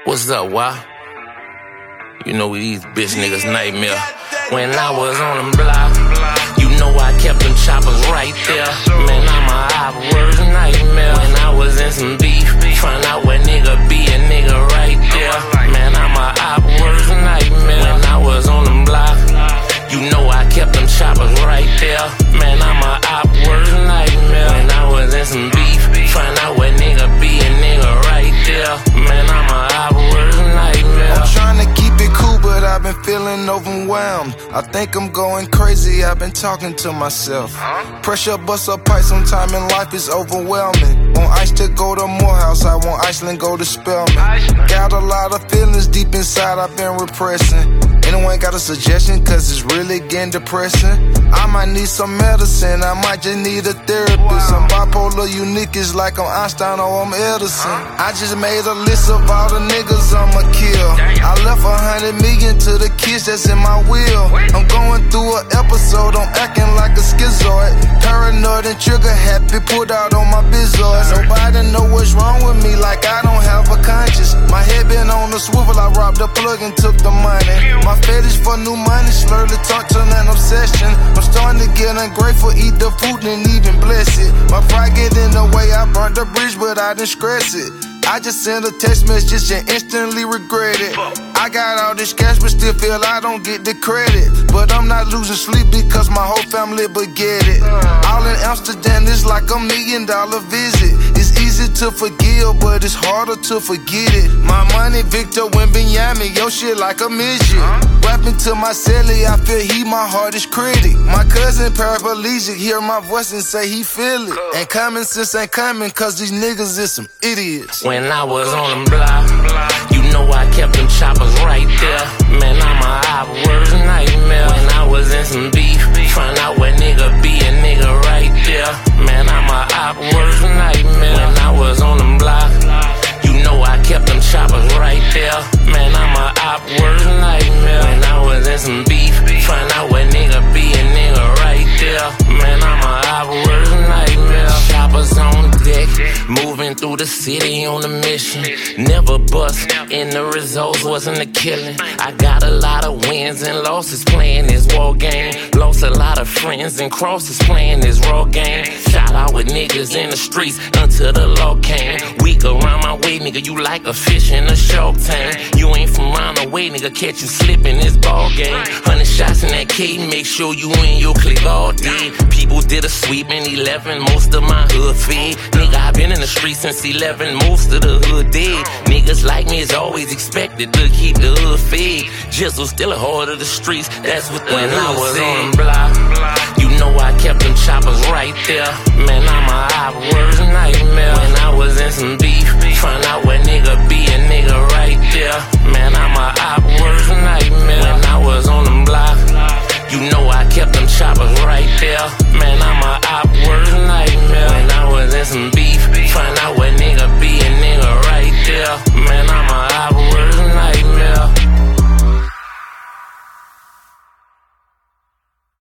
What's up, why? You know we these bitch niggas nightmare. When I was on them block, you know I kept them choppers right there. Man, I'm a worst nightmare. When I was in some beef, find out where nigga be a nigga right there. Man, I'm a worst nightmare. When I was on them block, you know I kept them choppers right there. Man, I'm a worst nightmare. When I was in some beef, find out where nigga be a nigga right there. Man, I'm a worst nightmare. I'm trying to keep it cool, but I've been feeling overwhelmed. I think I'm going crazy, I've been talking to myself. Pressure busts up pipe, sometime in life is overwhelming. Want ice to go to Morehouse, I want Iceland go to Spelman. Got a lot of feelings deep inside I've been repressing. Anyone got a suggestion, cause it's really getting depressing? I might need some medicine, I might just need a therapist. I'm bipolar, unique, it's like I'm Einstein or I'm Edison. I just made a list of all the niggas I'ma kill. I left 100 million to the kids that's in my will. I'm going through an episode, I'm acting like a schizoid. Paranoid and trigger happy, put out on my bizoids. Nobody know what's wrong with me, like I don't have a conscience. My head been on the swivel, I robbed the plug and took the money. My fetish for new money, slowly talk to an obsession. I'm starting to get ungrateful, eat the food and even bless it. My pride get in the way, I burnt the bridge but I didn't scratch it. I just sent a text message and instantly regret it. I got all this cash but still feel I don't get the credit. But I'm not losing sleep because my whole family but get it. All in Amsterdam is like $1 million visit. It's easy to forgive but it's harder to forget it. My money Victor Wembanyama, yo shit like a midget. Rapping to my celly, I feel he my hardest critic. My cousin paraplegic, hear my voice and say he feel it. And common sense ain't coming cause these niggas is some idiots. When I was on them block, you know I kept them choppers right there. Man, I'm a worst nightmare. When I was in some beef, find out where nigga be a nigga right there. Man, I'm a worst nightmare. When I was on them block, you know I kept them choppers right there. Man, I'm a worst nightmare. When I was in some beef, find out where nigga be a nigga right there. Man, I'm a worst nightmare. Choppers on deck, moving through the city on a mission. Never bust, and the results wasn't a killing. I got a lot of wins and losses playing this war game. Lost a lot of friends and crosses playing this raw game. Shot out with niggas in the streets until the law came. Weak around my way, nigga, you like a fish in a shark tank. You ain't from round the way, nigga, catch you slipping this ball game. 100 shots in that cage, make sure you in your clique all day. People did a sweep in 11, most of my hood fed. Nigga, I been in the streets since 11, most of the hood dead. Niggas like me is always expected to keep the hood fed. Jizzle still a heart of the streets, that's what the when I was said. On the block, you know I kept them choppers right there. Man, I'm a worst nightmare. When I was in some beef, find out